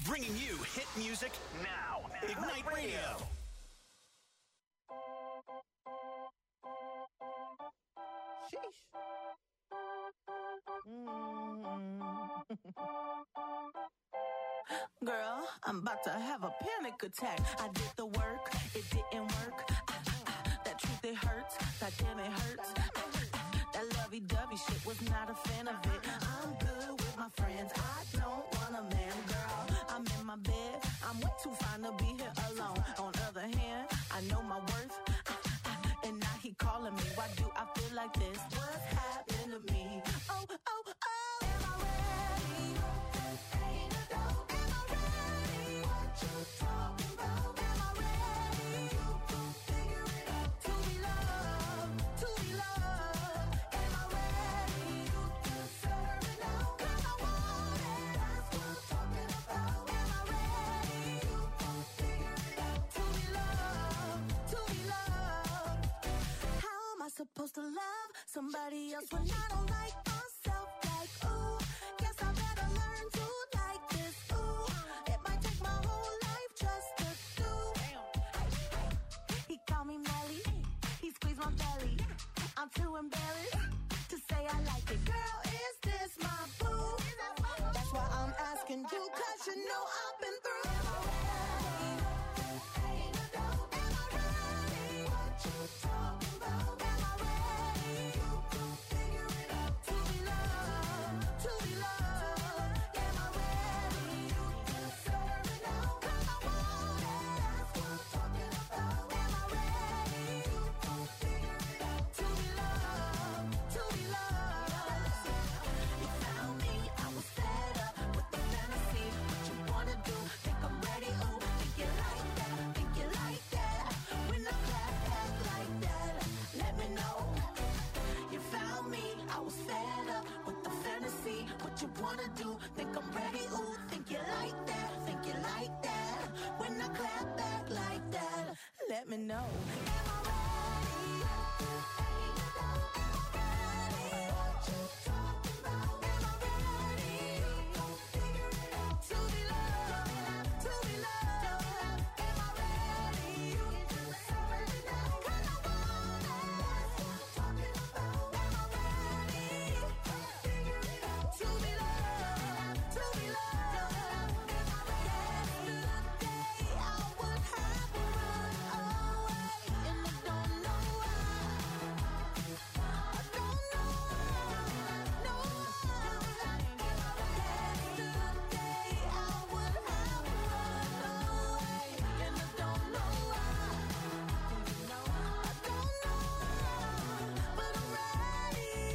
Bringing you hit music now. Ignite Radio. Sheesh. Girl, I'm about to have a panic attack. I did the work, it didn't work. That truth, it hurts. That damn, it hurts. That lovey-dovey shit, was not a fan of it. I'm good with my friends. I don't want a man, girl. I'm in my bed. I'm way too fine to be here alone. On the other hand, I know my worth. And now he calling me. Why do I feel like this? What's happened to me? Oh, oh, oh. Am I ready? Ain't a doubt. Am I ready? What you talking about? Am I ready? You can figure it out. To be loved, to be loved. Am I ready? You deserve it now. 'Cause I want it. That's what I'm talking about. Am I ready? You can figure it out. To be loved, to be loved. How am I supposed to love somebody else when I don't like myself? Like, ooh, guess I better learn to like this. Ooh, it might take my whole life just to do. He called me Melly, he squeezed my belly. I'm too embarrassed to say I like it. Girl, is this my boo? That's why I'm asking you, 'cause you know I've been through. Am I ready? Ain't a doubt. Am I ready? What you talking about? Am I ready? You can figure it out. To be loved, to be loved. Am I ready? You deserve it now. 'Cause I want it. That's what I'm talking about. Am I ready? You can figure it out. To be loved, to be loved. You found me, I was fed up with the fantasy. What you wanna do? Think I'm ready? Ooh, think you like that? Think you like that? When I clap back like that, let me know. You found me, I was fed up with the fantasy. What you wanna do? Think I'm ready? Ooh, think you like that? Think you like that? When I clap back like that, let me know. Am I ready? Ain't a doubt. Am I ready? What you talking about? Am I ready? You gon' figure it out. To be loved, to be loved. Am I ready? You deserve it now. 'Cause I want it. That's what I'm talking about. Am I ready? Figure it out. To be loved, to be loved. Am I ready? Yesterday I would have run away, and I don't know why. I don't know why. No why. Yesterday I would have run away, and I don't know why. I don't know why, but I'm ready.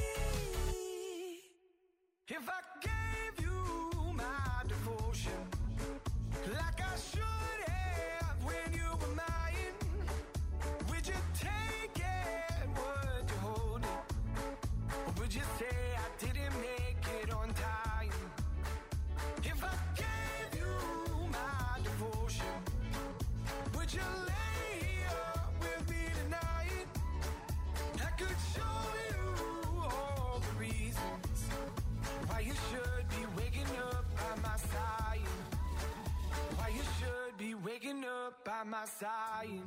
If I gave you my devotion, like I should have when you were mine, would you take it? Would you hold it? Or would you say I didn't make it on time? If I gave you my devotion, would you lay here with me tonight? I could show you all the reasons why you should be waking up by my side. Why you should be waking up by my side.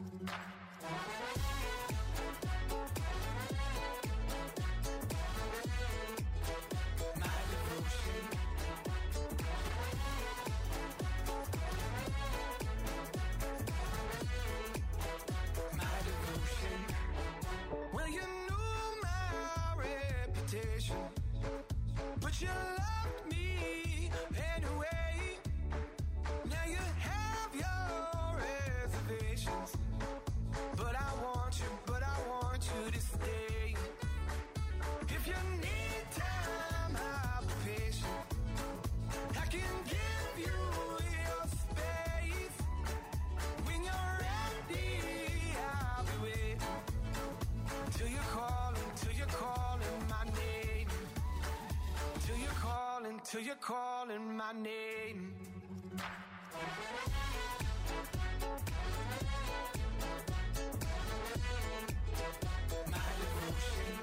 My devotion. My devotion. Well, you knew my reputation, but you loved me anyway. Now you have your reservations, but I want you to stay. If you need time, I'll be patient. I can give you your space. When you're ready, I'll be waiting. Till you're calling my name. Till you're calling my name. My devotion.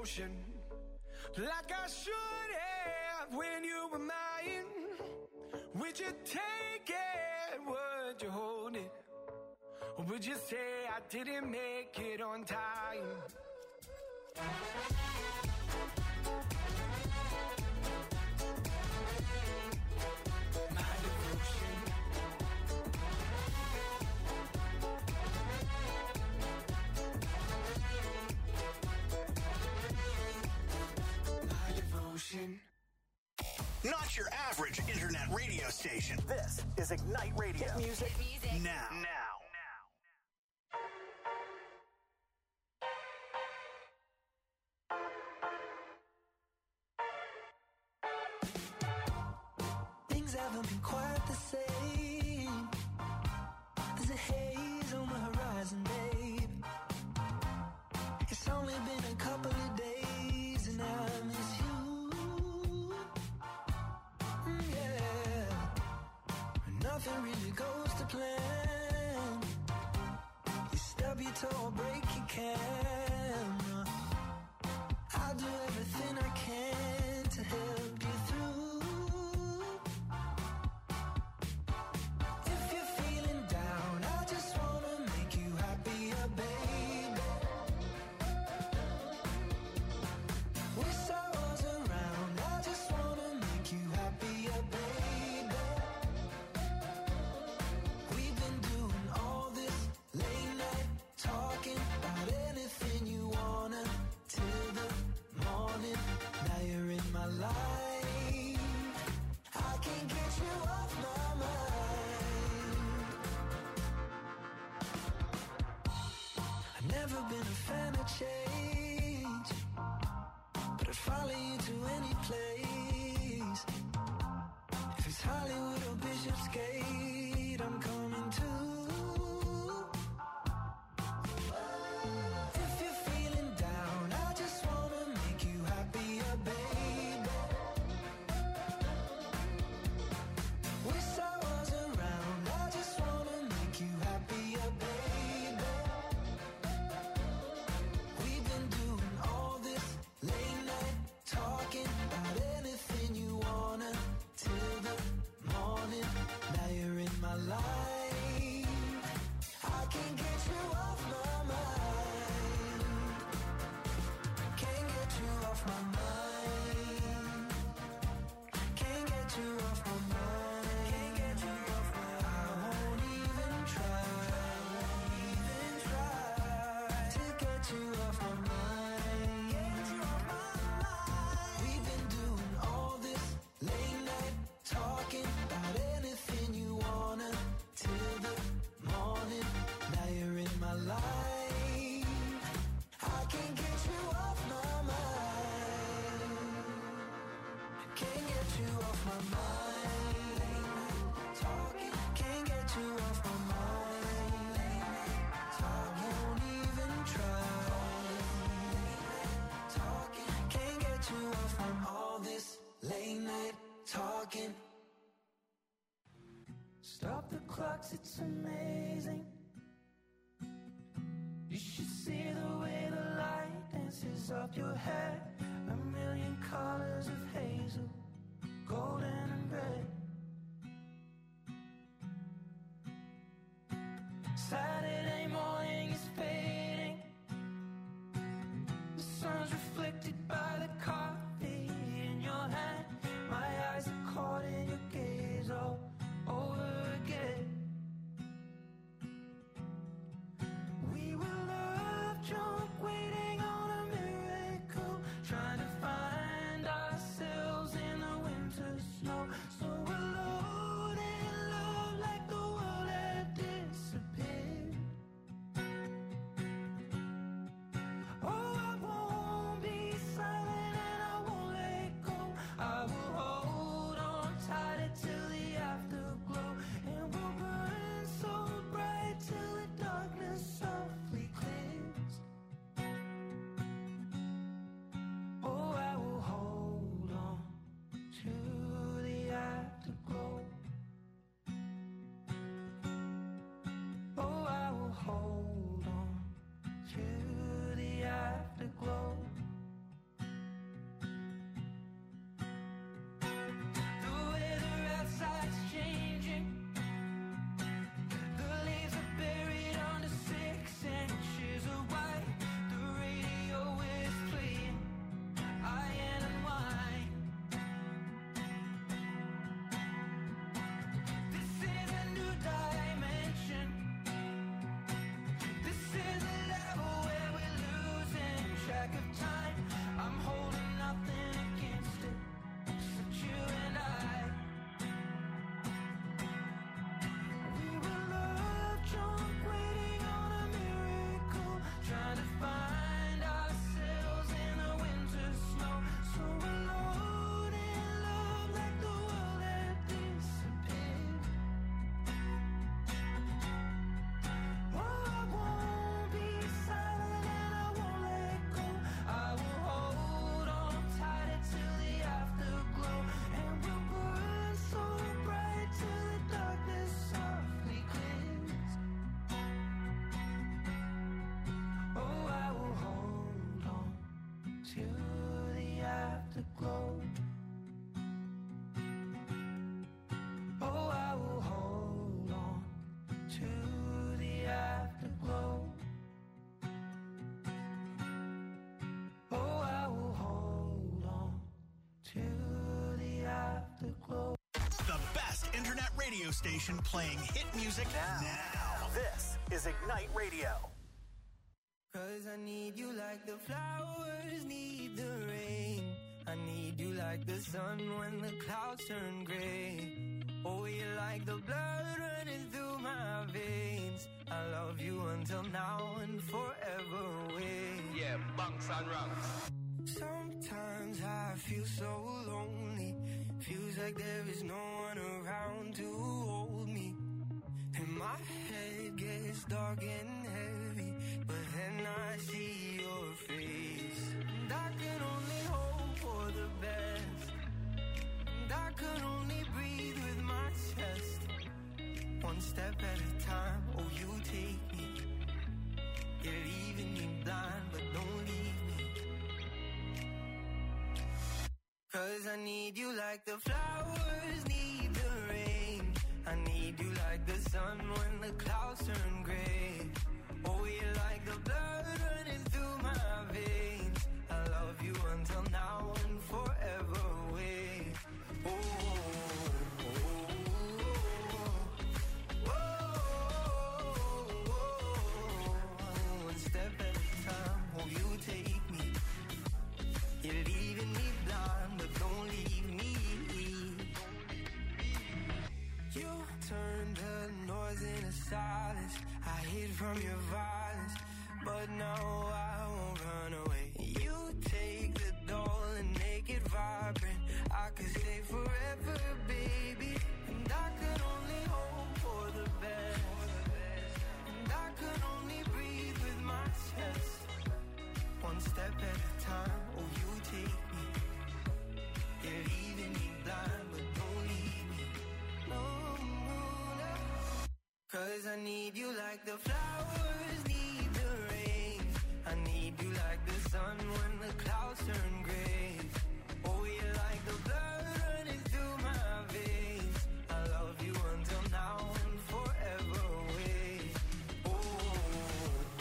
devotion, like I should have when you were mine. Would you take it? Would you hold it? Or would you say I didn't make it on time? My devotion. My devotion. Not your average internet radio station. This is Ignite Radio. Hit music now. Things haven't been quite the same. There's a haze on the horizon, babe. It's only been a couple of days and I miss you. Yeah. Nothing really goes to plan. You stub your toe or break your camera. I'll do everything I can to help you through. If you're feeling down, I just wanna make you happier, baby. Wish I was around, I just wanna make you happier, baby. We've been doing all this late night talking about anything you wanna till the morning. Now you're in my life, I can't get you off my mind. I've never been a fan of change, but I'd follow you to any place. If it's Hollywood or Bishopsgate, I'm coming too. If you're feeling down, I just wanna make you happier, baby. Wish I was around, I just wanna make you happier, baby. We've been doing all this late night talking about anything you wanna till the morning. Now you're in my life, I can't get you off my mind. Can't get you off my mind. Can't get you off my mind. Can't get you off my mind. I won't even try. To get you off my mind. We've been doing all this late night talking about anything you wanna till the morning. Now you're in my life, I can't get you off my mind. Can't get you off my mind. Talking, can't get you off my mind. Won't even try. Talking, can't get you off from all this late night talking. Stop the clocks, it's amazing. You should see the way the light dances up your hair. A million colors of hazel, golden and red. Saturday morning is fading. The sun's reflected by the coffee in your hand. My eyes are caught in your gaze all over again. We were love drunk, waiting on a miracle, trying to find ourselves in the winter snow. So alone in love, like the world had disappeared. to the afterglow. Oh, I will hold on to the afterglow. Oh, I will hold on to the afterglow. The best internet radio station playing hit music now. This is Ignite Radio. 'Cause I need you like the flowers need the rain. I need you like the sun when the clouds turn gray. Oh, you're like the blood running through my veins. I love you until now and forever away. Yeah, bunks and rungs. Sometimes I feel so lonely. Feels like there is no one around to hold me. And my head gets dark and heavy, but then I see your face. And I can only hope for the best. And I can only breathe with my chest. One step at a time, oh you take me. You're leaving me blind, but don't leave me. 'Cause I need you like the flowers need the rain. I need you like the sun when the clouds turn gray. Oh, you're like the blood running through my veins. I love you until now and forever away. Oh, oh, oh, oh, oh. One step at a time, oh, you take me. You're leaving me blind, but don't leave me. You turned the noise into silence. I hid from your violence, but now I won't run away. You take the doll and make it vibrant. I could stay forever, baby. And I could only hope for the best. And I could only breathe with my chest. One step at a time, oh you take me. You're leaving me blind, but don't leave me. No, no, no. 'Cause I need you like the flowers need the rain. I need you like the sun when the clouds turn gray. Oh, you're like the blood running through my veins. I love you until now and forever away. Oh, oh,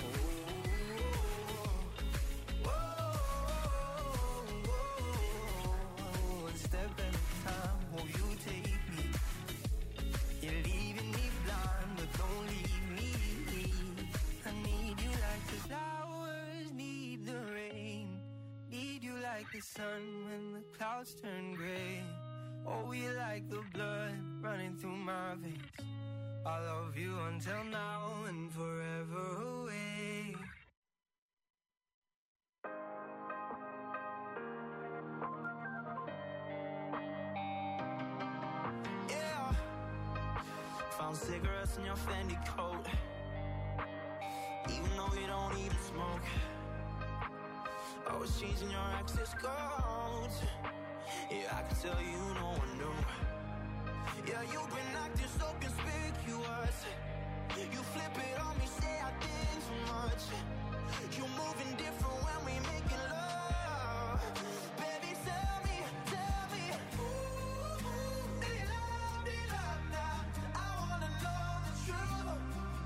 oh, oh, oh. One step at a time, oh, you take me. You're leaving me blind, but don't leave me. I need you like the flowers need the rain. Need you like the sun when the clouds turn gray. Oh, you like the blood running through my veins. I love you until now and forever away. Yeah. Found cigarettes in your Fendi coat, even though you don't even smoke. I was changing your access codes. Yeah, I can tell you no one knew. Yeah, you've been acting so conspicuous. You flip it on me, say I did too much. You're moving different when we making love. Baby, tell me, ooh, they love now. I wanna know the truth.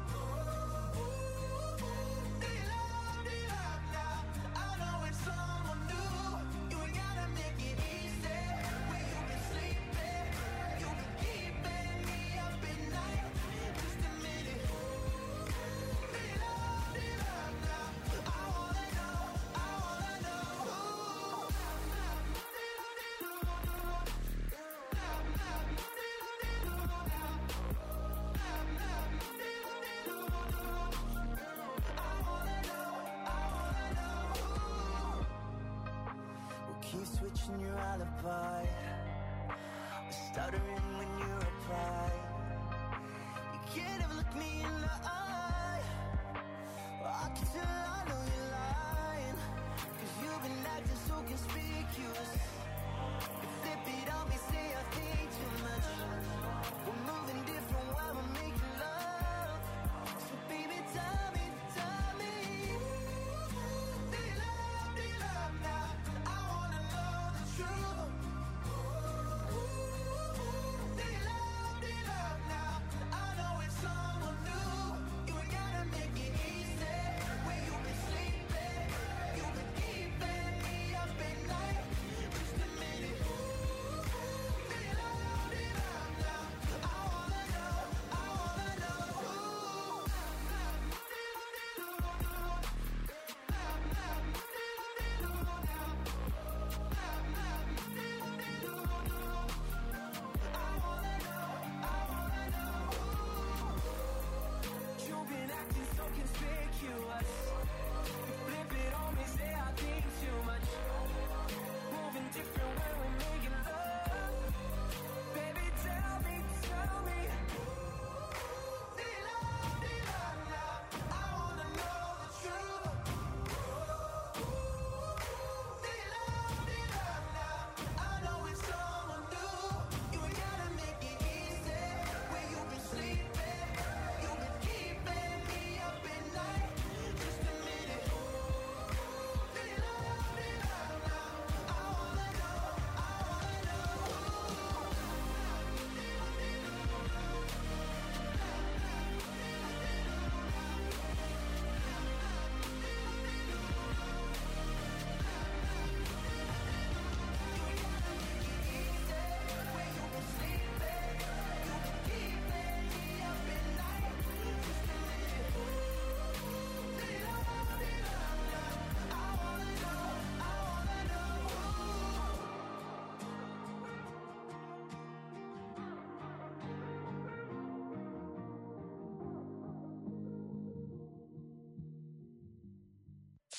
Ooh, they love now. I know it's someone new. You ain't gotta make it easy. Where you been sleeping? You been keeping me up at night. Just a minute. They love now. I wanna know. We'll keep switching your alibi. We're stuttering when you reply. You can't ever look me in the eye. Well, I can tell I know you're lying. 'Cause you've been acting so conspicuous. You flip it on me, say I think too much. We're moving different while we're making love. So baby, tell me. They love now.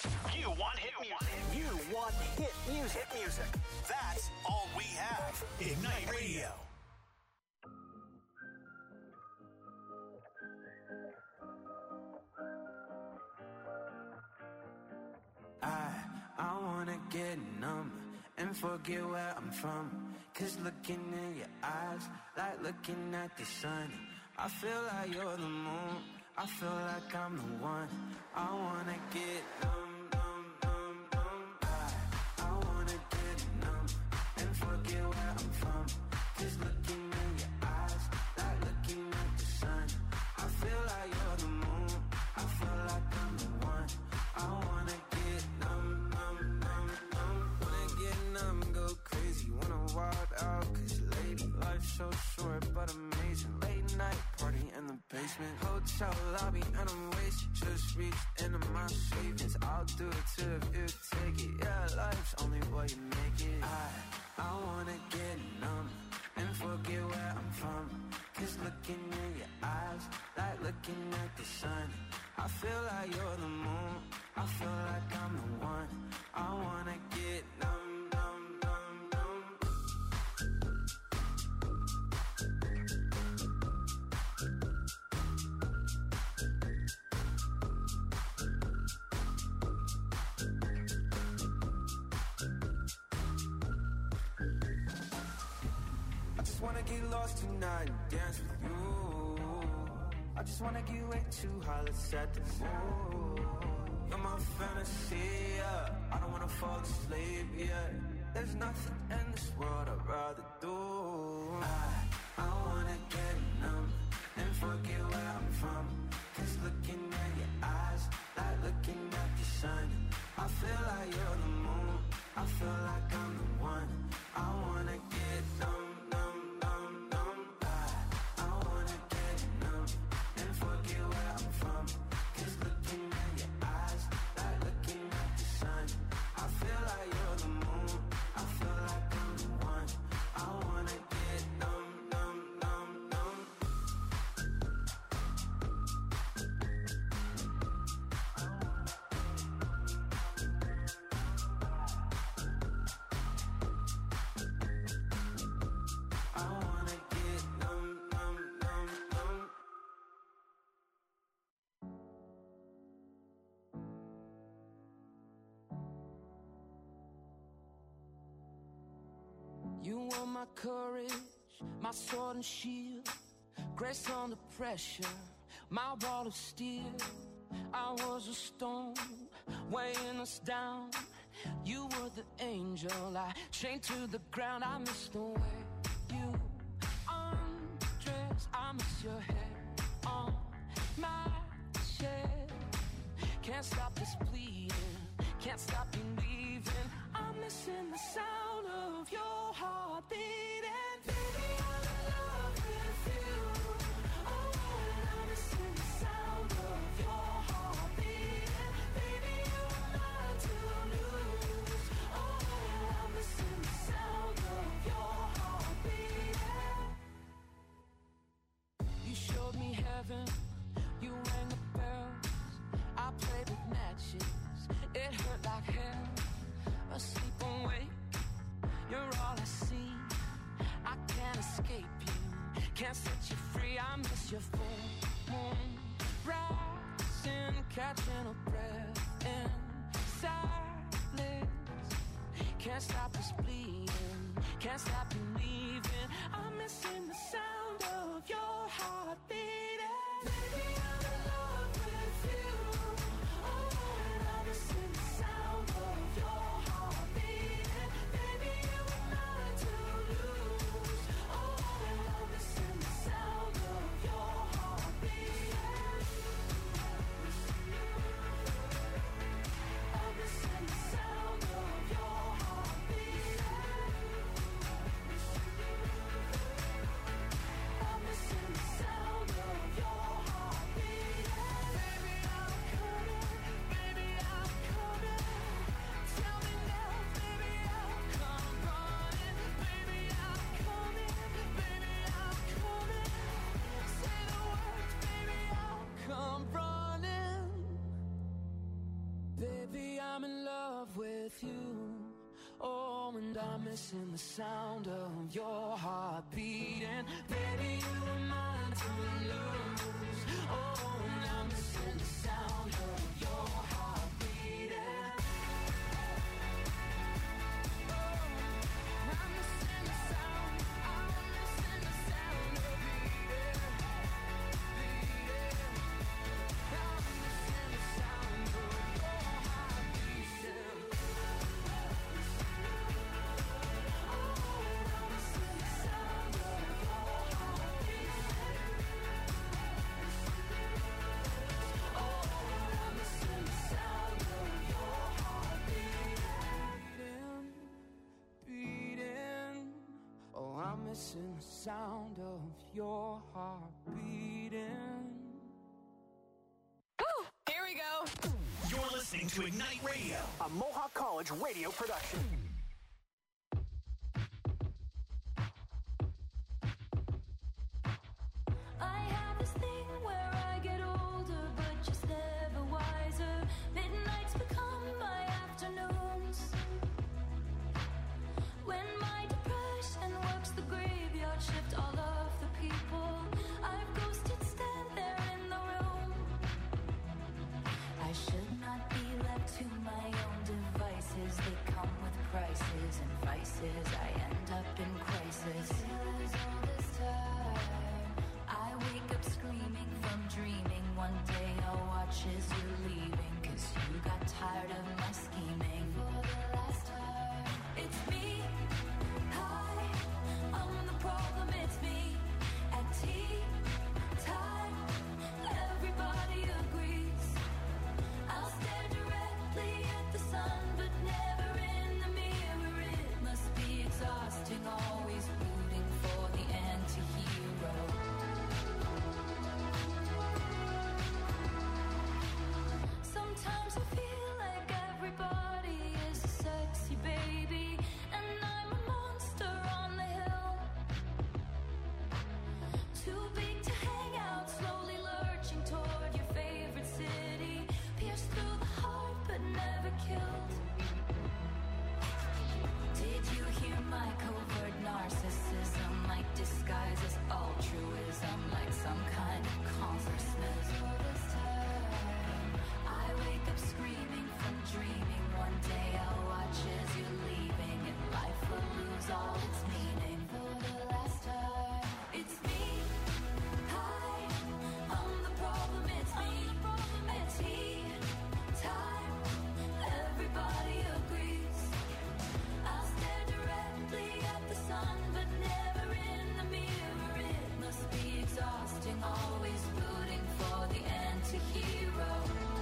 You want hit music. You want hit music. Hit music. That's all we have. Ignite Radio. I wanna get numb and forget where I'm from. Cause looking in your eyes, like looking at the sun. I feel like you're the moon, I feel like I'm the one. I wanna get numb, numb, numb, numb. I wanna get numb and forget where I'm from. Cause looking in your eyes, like looking at the sun. I feel like you're the moon, I feel like I'm the one. I wanna get numb, numb, numb, numb. Wanna get numb, go crazy, wanna wild out. Cause lady, life's so short but amazing. Late night party in the basement, hotel lobby and I'm wasted. Just reached into my savings, I'll do it too if you take it. Yeah, life's only what you make it. I wanna get numb and forget where I'm from. Cause looking in your eyes, like looking at the sun. I feel like you're the moon, I feel like I'm the one. I wanna get numb, numb, numb, numb. I just wanna get lost tonight and dance with you. I just wanna get way too high, let's set the mood. You're my fantasy, yeah. I don't wanna fall asleep, yeah. There's nothing in this world I'd rather do. I wanna get numb and forget where I'm from. Cause looking at your eyes, like looking at the sun. I feel like you're the moon, I feel like I'm the one. I wanna get numb, numb, numb, numb. I wanna get numb and forget where I'm from. Cause looking at your eyes, like looking at the sun. I feel like you're the moon, I feel like I'm the one. I wanna get numb, numb, numb, numb. I wanna get numb, numb, numb, numb. You were my courage, my sword and shield, grace under pressure, my wall of steel. I was a stone, weighing us down. You were the angel, I chained to the ground. I miss the way you undress, I miss your hair on my chest. Can't stop this bleeding, can't stop you leaving. I'm missing the sound of your heart beating. Baby, I'm in love with you. Oh, and I'm missing the sound of your heart beating. Baby, you are mine to lose. Oh, and I'm missing the sound of your heart beating. You showed me heaven, you rang the bells. I played with matches, it hurt like hell. Asleep and wake, you're all I see. I can't escape you, can't set you free. I miss your full moon rising, catching a breath in silence. Can't stop this bleeding, can't stop you leaving. I'm missing the sound of your heart beating. Baby, I'm in love with you. Oh, and I'm missing the sound of your heart beating. Baby, you are mine to lose. Oh, and I'm missing the sound of your heart beating. I'm missing the sound of your heart beating. missing the sound of your heart beating. Baby, you were mine to lose. Oh, and I'm missing the sound of your heart beating. Oh, I'm missing the sound. I'm missing the sound of beating. I'm missing the sound of your heart beating. Missing the sound of your heart beating. Woo! Here we go. You're listening to Ignite Radio, a Mohawk College radio production. I have this thing where I get older, but just never wiser. Midnights become my afternoons. When my depression works the graveyard shift, all of the people I've ghosted stand there in the room. I should not be left to my own devices. They come with prices and vices. I end up in crisis. Feels all this time. I wake up screaming from dreaming. One day I'll watch as you're leaving, 'cause you got tired of my scheming. For the last time, it's me. Hi, I'm the problem, it's me. At tea time, everybody agrees. I'll stare directly at the sun, but never in the mirror. It must be exhausting, always rooting for the anti-hero. Sometimes I feel like everybody is a sexy baby, and I'm a monster on the hill. Too big to hang out, slowly lurching toward your favorite city. Pierced through the heart, but never killed. Did you hear my covert narcissism? Like disguise as altruism, like some kind of congressman. All this time, I wake up screaming from dreaming. One day I'll watch as you're leaving, and life will lose all its meaning. For the last time, it's me. Hi, I'm the problem, it's me. At tea time, everybody agrees. I'll stare directly at the sun, but never in the mirror. It must be exhausting, always rooting for the anti-hero.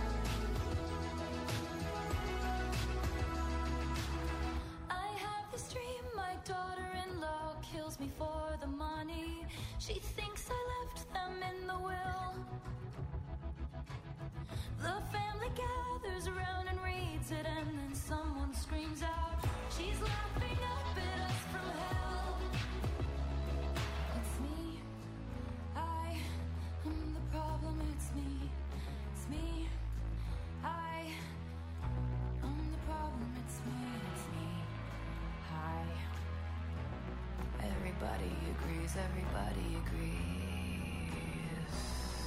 I have this dream, my daughter-in-law kills me for the money. She thinks I left them in the will. The family gathers around and reads it, and then someone screams out, she's laughing up at us from hell. It's me. I'm the problem, it's me. It's me. I'm the problem, it's me. It's me. Hi. Everybody agrees, everybody agrees.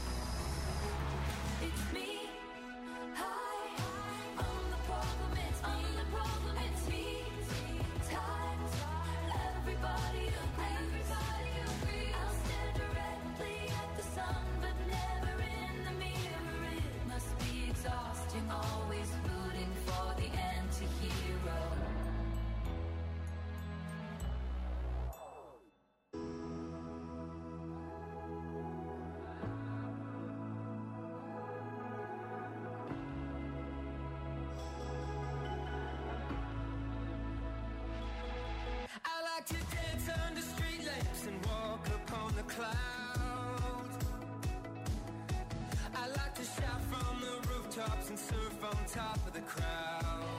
It's me. Hi, I'm the problem, it's me. I'm the problem, it's me. Time, everybody agrees. I'll stare directly at the sun, but never in the mirror. It must be exhausting, always rooting for the anti-hero. I like to dance under street lamps and walk upon the clouds. I like to shout from the rooftops and surf on top of the crowd.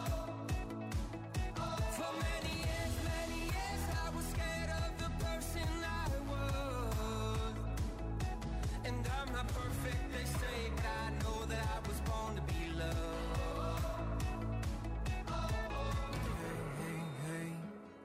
For many years I was scared of the person I was. And I'm not perfect, they say, but I know that I was born to be loved. Hey, hey, hey.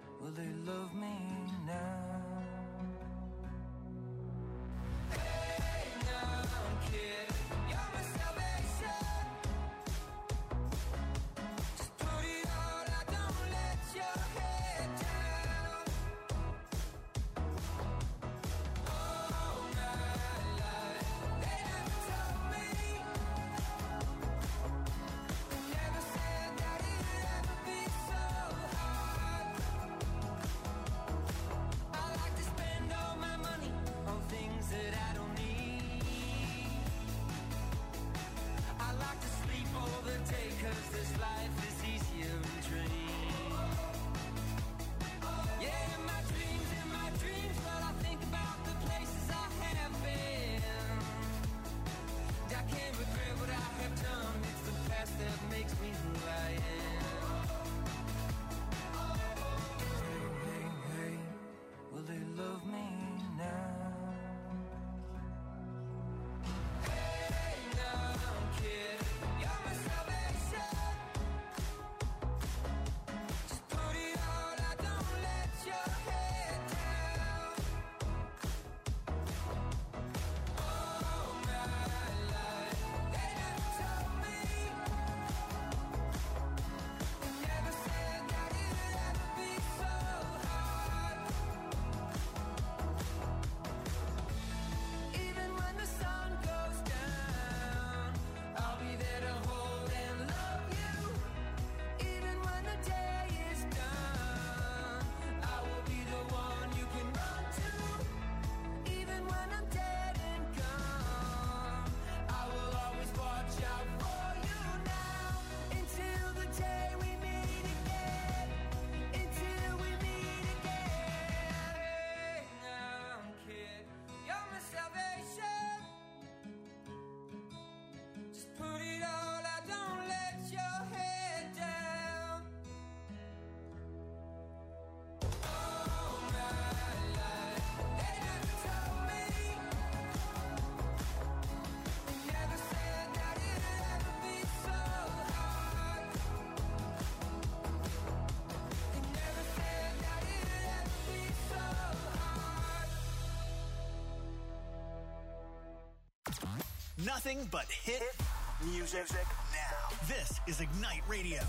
Nothing but hit music now. This is Ignite Radio.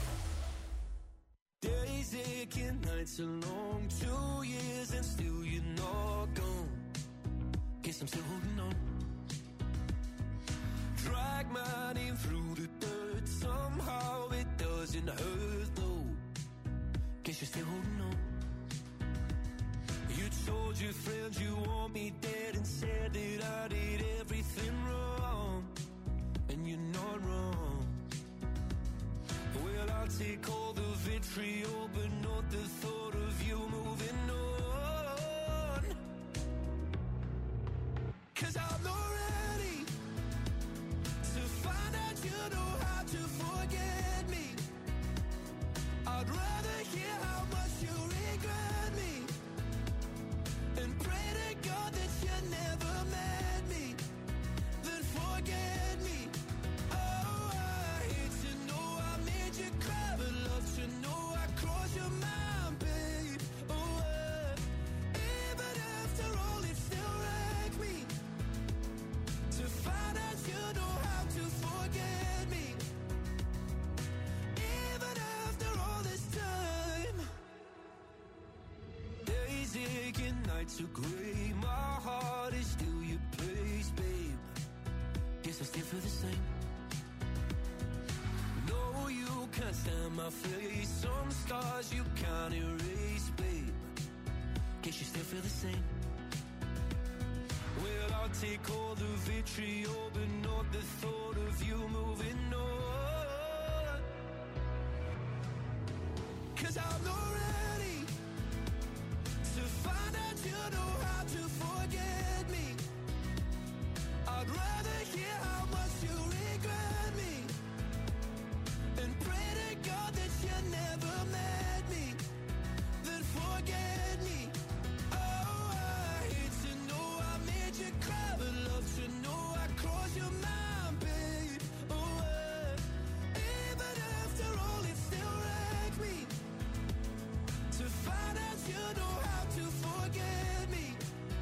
Days aching, nights are long, 2 years and still you're not gone. Guess I'm still holding on. Drag my name through the dirt, somehow it doesn't hurt though. Guess you're still holding on. You told your friends you want me dead and said that I did everything wrong. And you're not wrong. Well, I'll take all the vitriol, but not the thought of you moving on. 'Cause I'm not ready to find out you know how to forget me. I'd rather hear how much you regret me and pray to God that you never met me, then forget me. Oh, I hate to know I made you cry, but love to know I crossed your mind, babe. Oh, even after all, it still wrecked me to find out you know how to forget me. Even after all this time, days aching, nights are gray. My heart is still your place, babe. Guess I still feel the same. No, you can't stand my face. Some scars you can't erase, babe. Guess you still feel the same. Well, I'll take all the vitriol, but not the thought of you moving on. 'Cause I'm not ready to find out you know how to forget me. I'd rather hear how much you regret me and pray to God that you never met me, then forget me. Oh, I hate to know I made you cry, but love to know I crossed your mind, babe. Oh, even after all, it still wrecked me to find out you know how to forget me.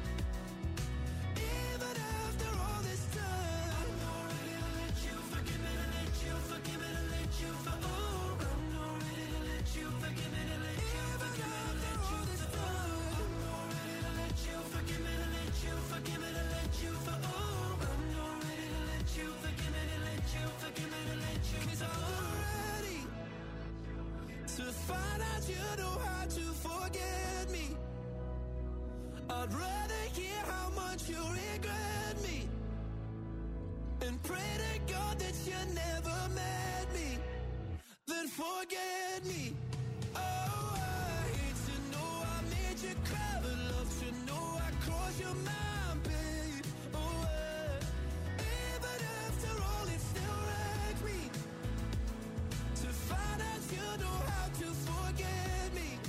Even after all this time, I'm not ready to let you forgive me, to let you forgive me, to let you for. Oh, I'm not ready to let you forgive me, to let you forgive me, to let you for. I'm not ready to let you forgive me, to let you forgive me, to let you for. Oh, I'm not ready to let you forgive me, to let you forgive me, to let you. 'Cause I'm not ready to find out you know how to forget me. I'd rather hear how much you regret me and pray to God that you never met me, then forget me. Oh, I hate to know I made you cry, but love to know I crossed your mind, babe. Oh, even after all, it still wrecked me to find out you know how to forget me.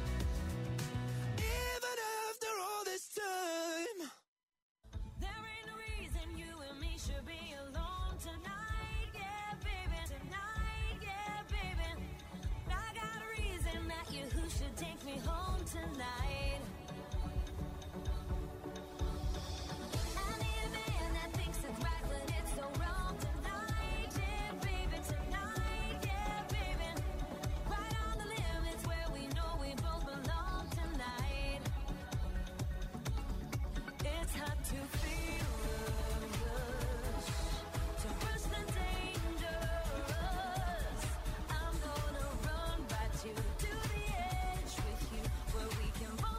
Even after all this time. There ain't no reason you and me should be alone tonight, yeah, baby. Tonight, yeah, baby. I got a reason that you who should take me home tonight. I need a man that thinks it's right, but it's so wrong tonight, yeah, baby. Tonight, yeah, baby. Right on the limits where we know we both belong tonight. It's hard to feel the rush, to rush the dangerous. I'm gonna run right to the edge with you, where we can both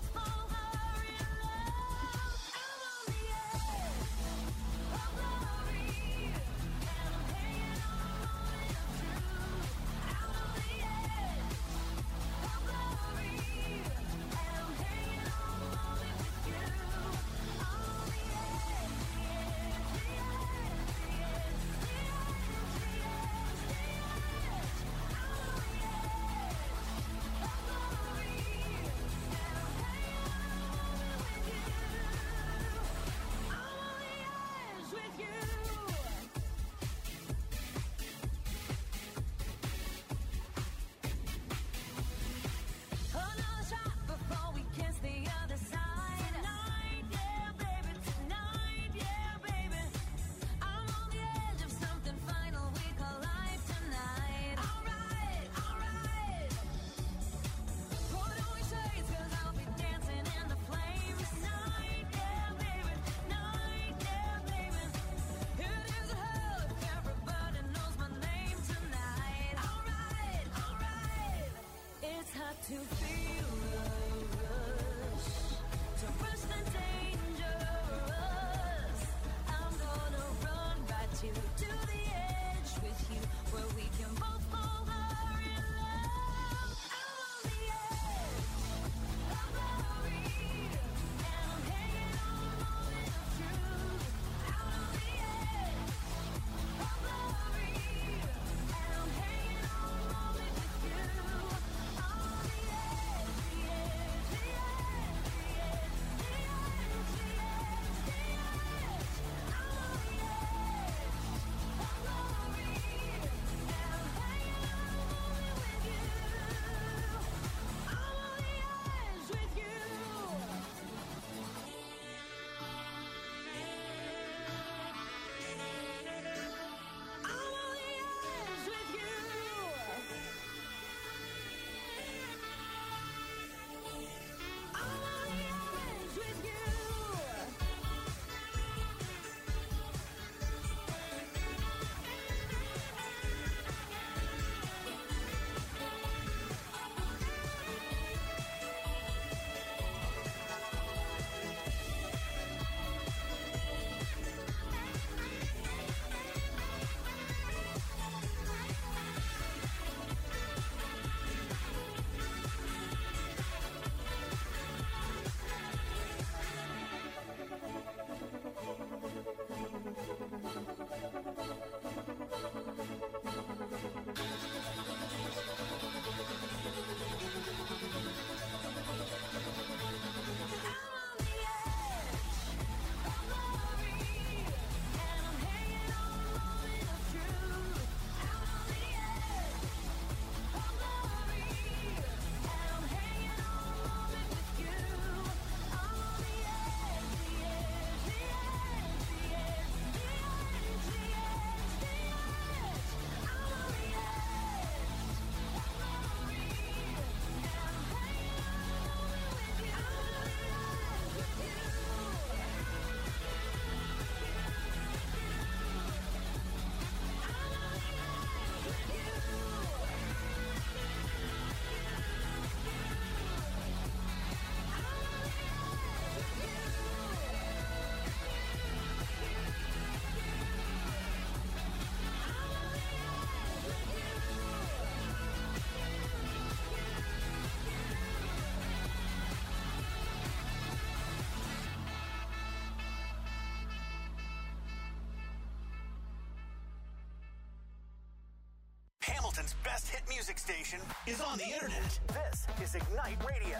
Hamilton's best hit music station is on the internet. This is Ignite Radio.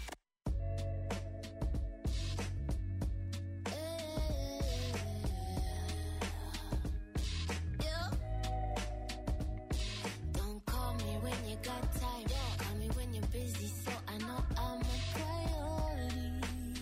Don't call me when you got time. Call me when you're busy, so I know I'm a priority.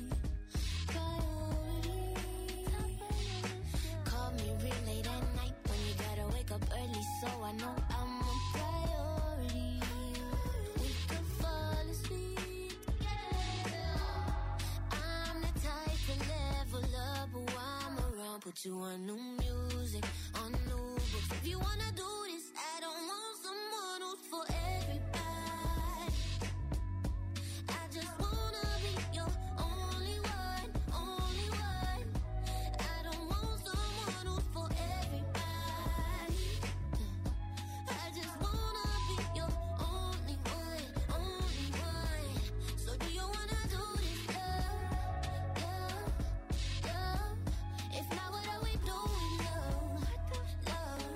Call me real late at night when you gotta wake up early, so I know I'm a priority. We could fall asleep together. I'm the type to level up while I'm around. Put you on new music, on new books. If you wanna do this, I don't want someone who's for everybody. I just wanna be your only one, only one. I don't want someone who's for everybody. I just wanna be your only one, only one. So do you wanna do this, love, love, love? If not, what are we doing, love, love,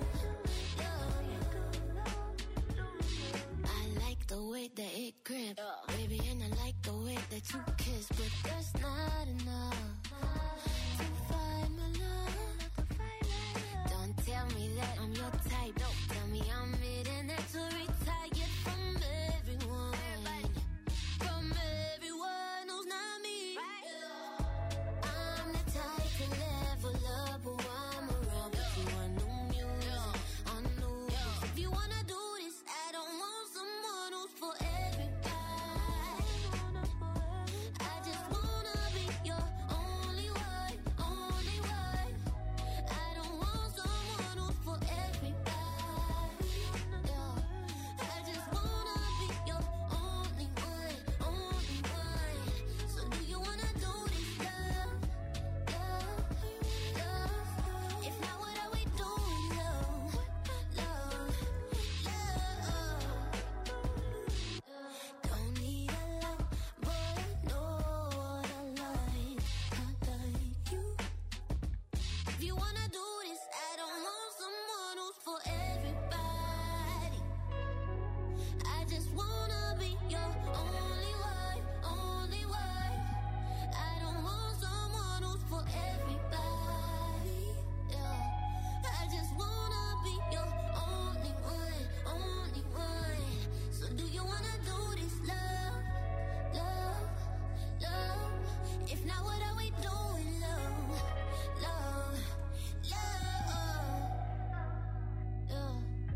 love? I like the way that it grip, baby, and I like the way that you kiss, but that's not enough to find my love. Don't tell me that I'm your type. Tell me I'm it and that's to retire from everyone. From everyone who's not me. I'm the type to level up while I'm around. Put you on new music, on new books. If you wanna do this, I don't want someone who's for everybody. I just wanna be your only one, only one. I don't want someone who's for everybody. I just wanna be your only one, only one. So do you wanna do this, love, love, love? If not, what are we doing, love, love, love? Don't need a lot, but I know what I like. I like you. If you wanna do this, I don't want someone who's for everybody. I just wanna be your only one, only one. I don't want someone who's for everybody. Yeah. I just wanna be your only one, only one. So do you wanna do this, love, love, love? If not, what are we doing, love, love, love? Yeah.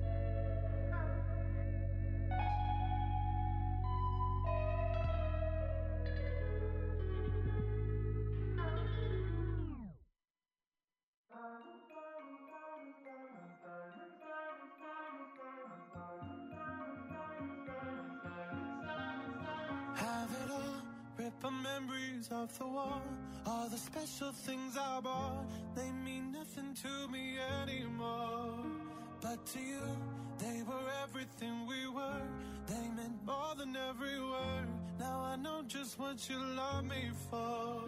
Have it all, rip our memories off the wall. All the special things I bought, they mean nothing to me anymore. But to you, they were everything we were. They meant more than every word. Now I know just what you love me for.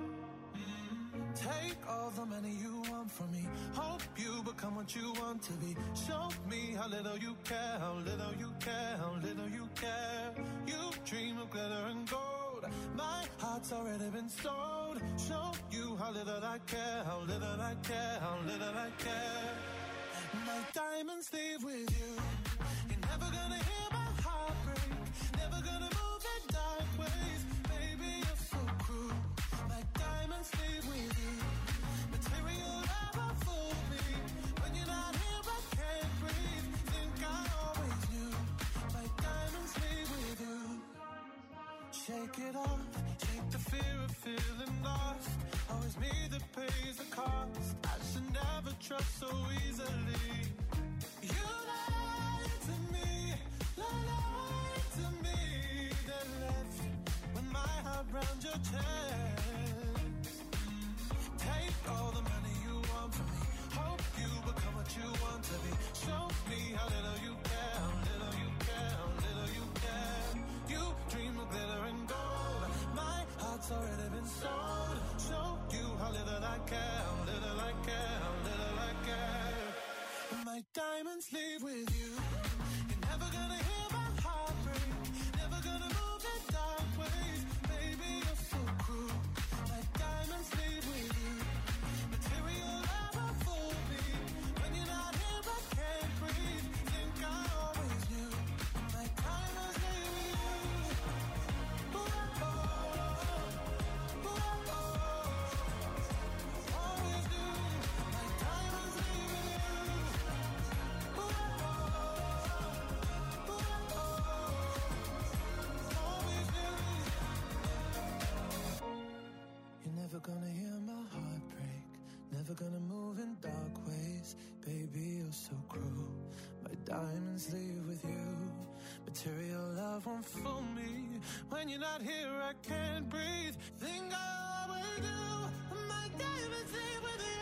Take all the money you want from me. Hope you become what you want to be. Show me how little you care, how little you care, how little you care. You dream of glitter and gold. My heart's already been sold. Show you how little I care, how little I care, how little I care. My diamonds leave with you. You're never gonna hear my heart break. Never gonna move in dark ways. Baby, you're so cruel. My diamonds leave with you. Material never fooled me. When you're not here, I can't breathe. Think I always knew. My diamonds leave with you. Shake it off. Shake the fear of feeling lost. Always me that pays the cost. I should never trust so easily. You lied to me. Lied to me. Then left with my heart round your chest. Take all the money you want from me. Hope you become what you want to be. Show me how little you care, how little you care, how little you care. You dream of glitter and gold. My heart's already been sold. Show you how little I care, how little I care, how little I care. My diamonds leave with you. You're never Never gonna move in dark ways, baby, you're so cruel. My diamonds leave with you. Material love won't fool me. When you're not here, I can't breathe. Think I always do. My diamonds leave with you.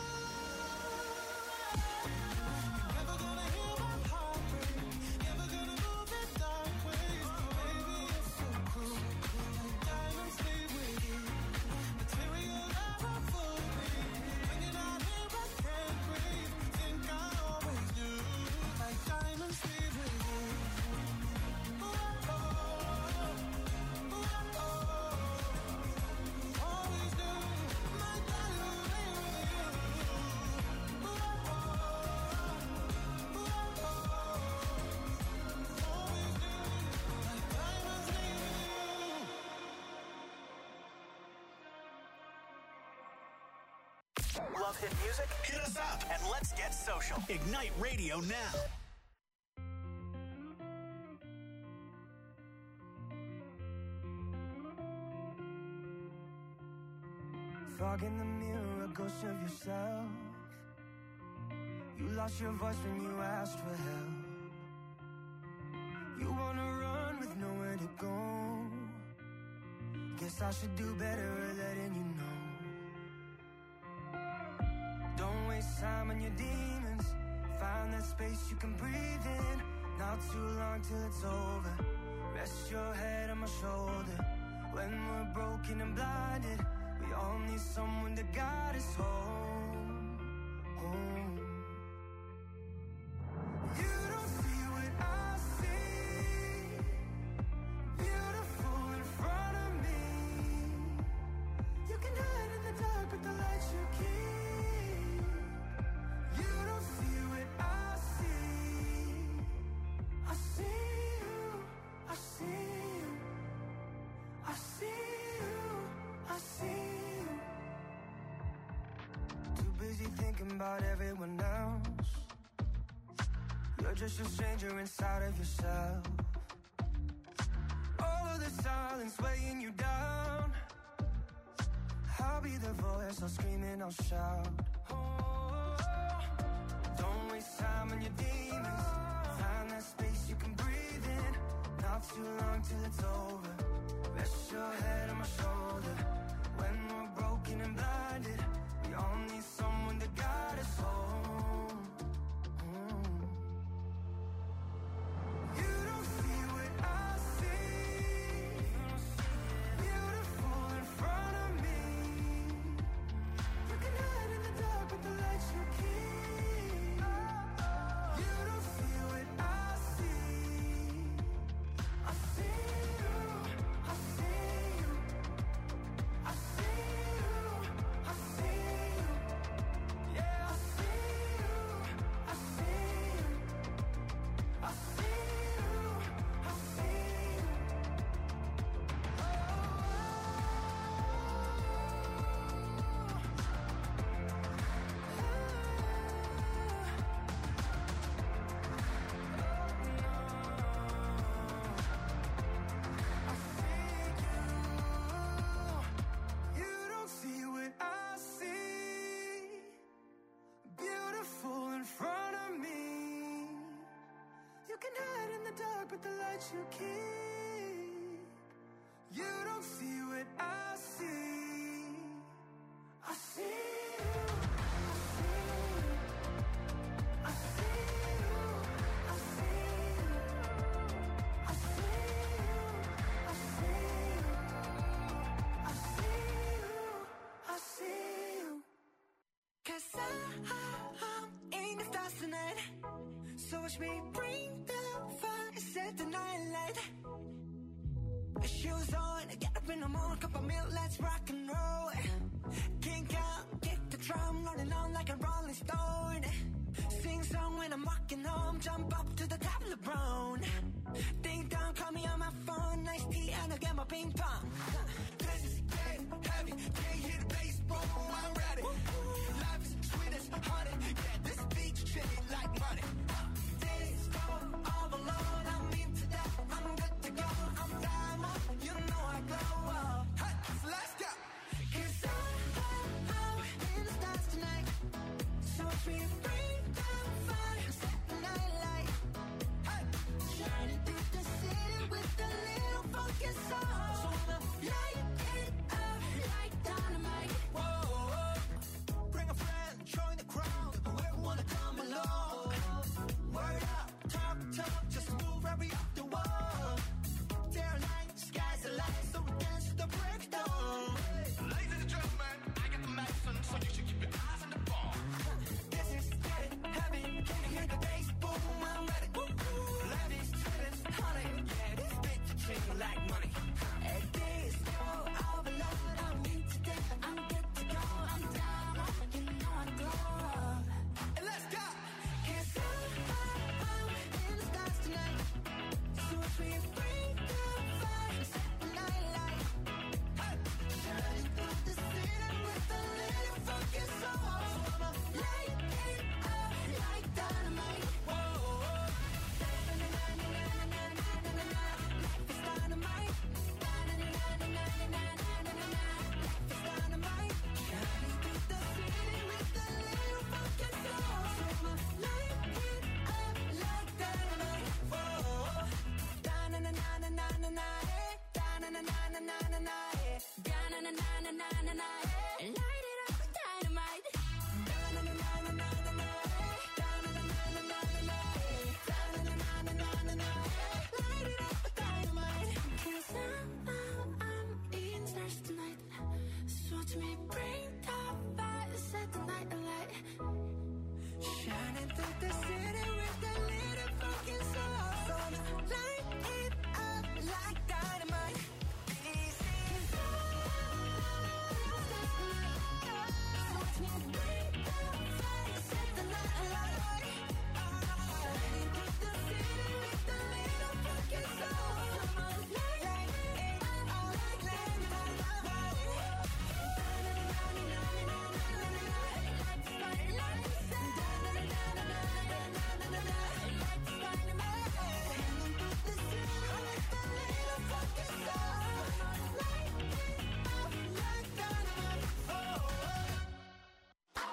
You're never gonna hear my heart break. Never gonna move in dark ways, baby, you're so cruel. My diamonds leave with you. Material love won't fool me. When you're not here, I can't breathe. Think I always do. My diamonds leave with you. Always do. My diamonds leave with you. Always do. My diamonds leave with you. Love hit music? Hit us up and let's get social. Ignite Radio now. Fog in the mirror, a ghost of yourself. You lost your voice when you asked for help. You wanna run with nowhere to go. Guess I should do better at letting you know. Don't waste time on your demons. Find that space you can breathe in. Not too long till it's over. Rest your head on my shoulder. When we're broken and blinded, we all need someone to guide us home. Home. You don't see what I see. Beautiful in front of me. You can hide in the dark, but the light you keep. You don't see what I see. I see you. I see you. I see you. I see you. Too busy thinking about everyone else. You're just a stranger inside of yourself. All of the silence weighing you down. I'll be the voice, I'll scream and I'll shout. Oh, don't waste time on your demons. Find that space you can breathe in. Not too long till it's over. Rest your head on my shoulder. When we're broken and blinded, we all need someone to guide us home. You don't see what I see. Beautiful in front of me. You can hide in the dark, but the light you keep. You don't see what I see. I see you. I see you. I see you. I see you. Yeah, I see you. I see you. I see you. I see you. You don't see what I see. Beautiful in front of me. You can hide in the dark, but the light you keep. You don't see what I see. I see you. I see you. I see you. I see you. I see you. I see you. I see you. 'Cause I'm in the stars tonight. So watch me bring the fire, set the night light. Shoes on, get up in the morning, cup of milk, let's rock and roll. Kink out, kick the drum, rolling on like a rolling stone. Sing song when I'm walking home, jump up to the top of the brown. Ding dong, call me on my phone, nice tea and I'll get my ping pong. This is getting heavy, can't hear the bass, boom, I'm ready. Life is sweet as honey, yeah, this beach shitty like money. Days go all alone, I'm into that, I'm good to go, I'm diamond, you know I glow up. Hey, let's go. 'Cause I'm in the stars tonight.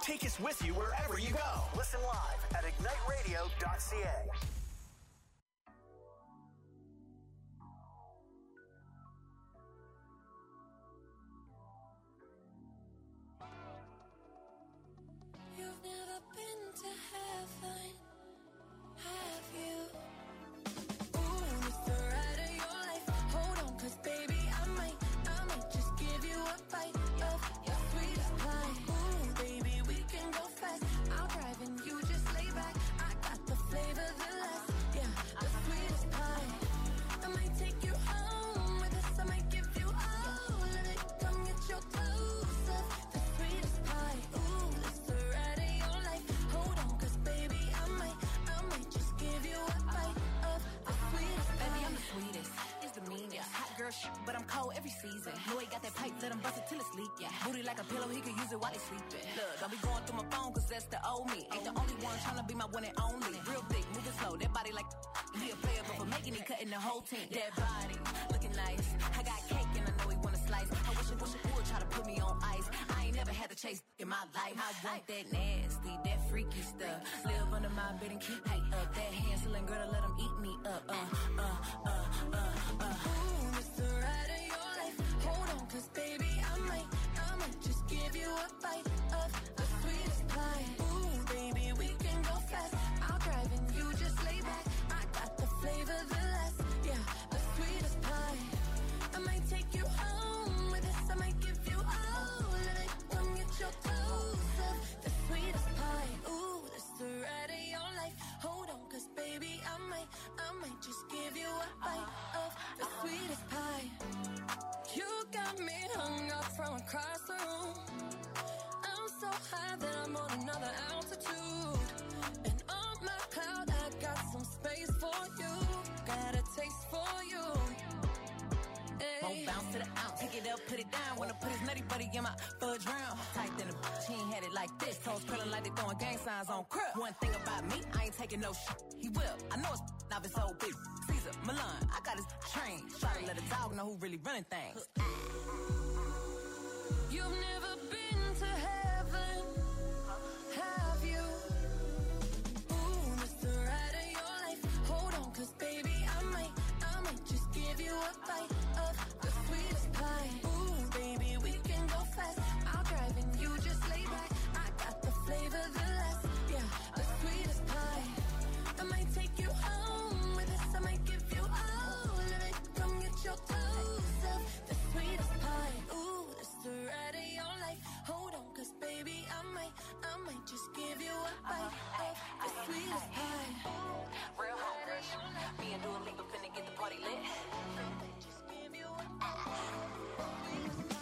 Take us with you wherever you go. Listen live at igniteradio.ca. You've never been to heaven, have you? Ooh, it's the ride of your life. Hold on, 'cause baby, I might just give you a bite of your sweetest pie. Ooh, baby, we can go fast. I'll drive and you just lay back. I got the flavor, the last, yeah, the sweetest pie. I might take you home with us. I might give you all of it. Come get your clothes up, the sweetest pie. Ooh, it's the ride of your life. Hold on, 'cause baby, I might just give you a bite of the sweetest pie. Baby, I'm the sweetest. It's the meanest. Hot girl shit, but I'm cold every season. Know he got that pipe, let him bust it till it's leak. Yeah. Booty like a pillow, he could use it while he's sleeping. Look, don't be going through my phone, 'cause that's the old me. Ain't the only one tryna be my one and only. Real thick, moving slow, that body like he a player, but for making it, cutting the whole team. That body, looking nice. I got cake and I know he wanna slice. I wish it would try to put me on ice. I ain't never had to chase in my life. I want that nasty, that freaky stuff. Live under my bed and keep me up. That Hansel and Gretel, let him eat me up. Ooh, it's the ride of your life. Hold on, 'cause baby, I might just give you a bite of the sweetest pie. Ooh, baby, we can go fast. I'll drive and you just lay back. I got the flavor, the last, yeah, the sweetest pie. I might take you home with us. I might give you all of it. Come get your clothes up, the sweetest pie. Ooh, it's the ride of your life. Hold on, 'cause baby, I might just give you a bite of the sweetest pie. You got me hung up from across the room. I'm so high that I'm on another altitude. And on my cloud, I got some space for you. Got a taste for you. Won't bounce to the ounce, pick it up, put it down. Wanna put his nutty buddy in my fudge round. Tight than a bitch, he ain't had it like this. Toes curling like they throwing gang signs on crib. One thing about me, I ain't taking no shit. He will, I know it's now his whole big. Caesar, Milan, I got his train. Try to let a dog know who really running things. You've never been to heaven, have you? Ooh, it's the ride of your life. Hold on, 'cause baby, I might just give you a bite of the sweetest pie. Ooh, baby, we can go fast. I'll drive and you just lay back. I got the flavor, the last, yeah, the sweetest pie. I might take you home with us. I might give you all of it. Come get your clothes up, the sweetest pie. Ooh, it's the ride of your life. Hold on, 'cause baby, I might just give you a bite of the sweetest pie. Real home rush. Me and Dua Lipa finna get the party lit. Just give you a bite of the sweetest pie.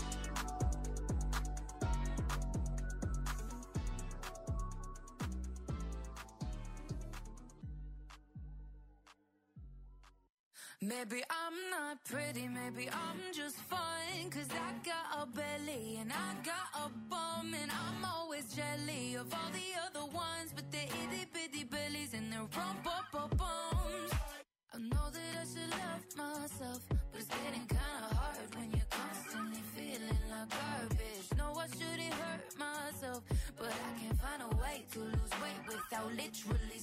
Maybe I'm not pretty, maybe I'm just fine. 'Cause I got a belly and I got a bum. And I'm always jelly of all the other ones, but they're itty bitty bellies and they're bums. I know that I should love myself, but it's getting kinda hard when you're constantly feeling like garbage. No, I shouldn't hurt myself, but I can't find a way to lose weight without literally